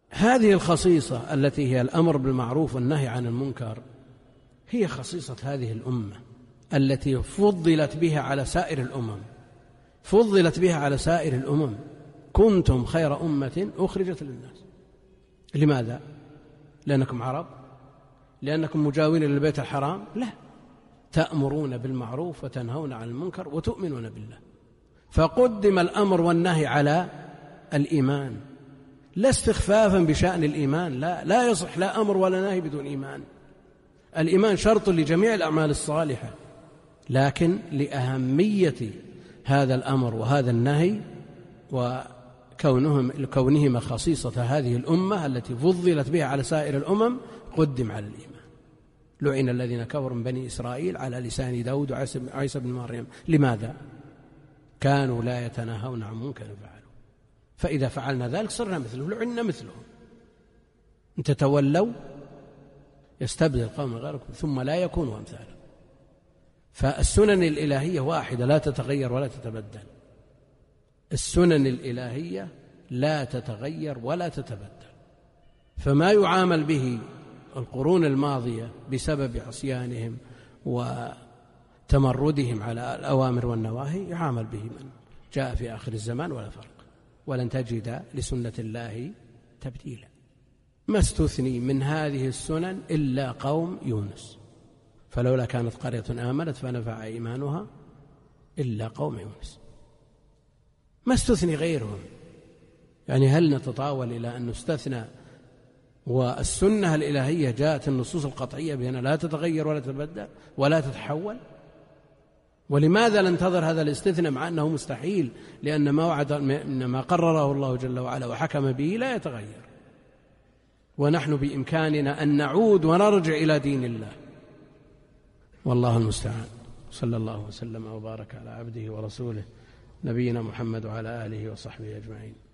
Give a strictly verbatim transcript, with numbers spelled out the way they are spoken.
هذه الخصيصة التي هي الأمر بالمعروف والنهي عن المنكر هي خصيصة هذه الأمة التي فضلت بها على سائر الأمم، فضلت بها على سائر الأمم. كنتم خير أمة أخرجت للناس. لماذا؟ لأنكم عرب؟ لأنكم مجاورين للبيت الحرام؟ لا، تأمرون بالمعروف وتنهون عن المنكر وتؤمنون بالله، فقدم الأمر والنهي على الإيمان، لا استخفافا بشأن الإيمان. لا لا يصح لا أمر ولا نهي بدون إيمان. الإيمان شرط لجميع الأعمال الصالحة، لكن لأهمية هذا الأمر وهذا النهي وكونهم كونهما خصيصة هذه الأمة التي فضلت بها على سائر الأمم قدم على الإيمان. لعن الذين كفروا من بني إسرائيل على لسان داود وعيسى بن مريم. لماذا؟ كانوا لا يتناهون عن منكر فعلوا، فإذا فعلنا ذلك صرنا مثله، لعنا مثلهم. إن تتولوا يستبدل قوما غيركم ثم لا يكونوا أمثالكم. فالسنن الإلهية واحدة لا تتغير ولا تتبدل. السنن الإلهية لا تتغير ولا تتبدل. فما يعامل به القرون الماضية بسبب عصيانهم وتمردهم على الأوامر والنواهي يعامل به من جاء في آخر الزمان ولا فرق، ولن تجد لسنة الله تبديلا. ما استثني من هذه السنن إلا قوم يونس، فلولا كانت قرية آمنت فنفع إيمانها إلا قوم يونس. ما استثني غيرهم. يعني هل نتطاول إلى أن نستثنى والسنة الإلهية جاءت النصوص القطعية بأنها لا تتغير ولا تتبدل ولا تتحول؟ ولماذا ننتظر هذا الاستثناء مع أنه مستحيل؟ لأن ما وعد ما قرره الله جل وعلا وحكم به لا يتغير، ونحن بإمكاننا أن نعود ونرجع إلى دين الله. والله المستعان. صلى الله وسلم وبارك على عبده ورسوله نبينا محمد وعلى آله وصحبه أجمعين.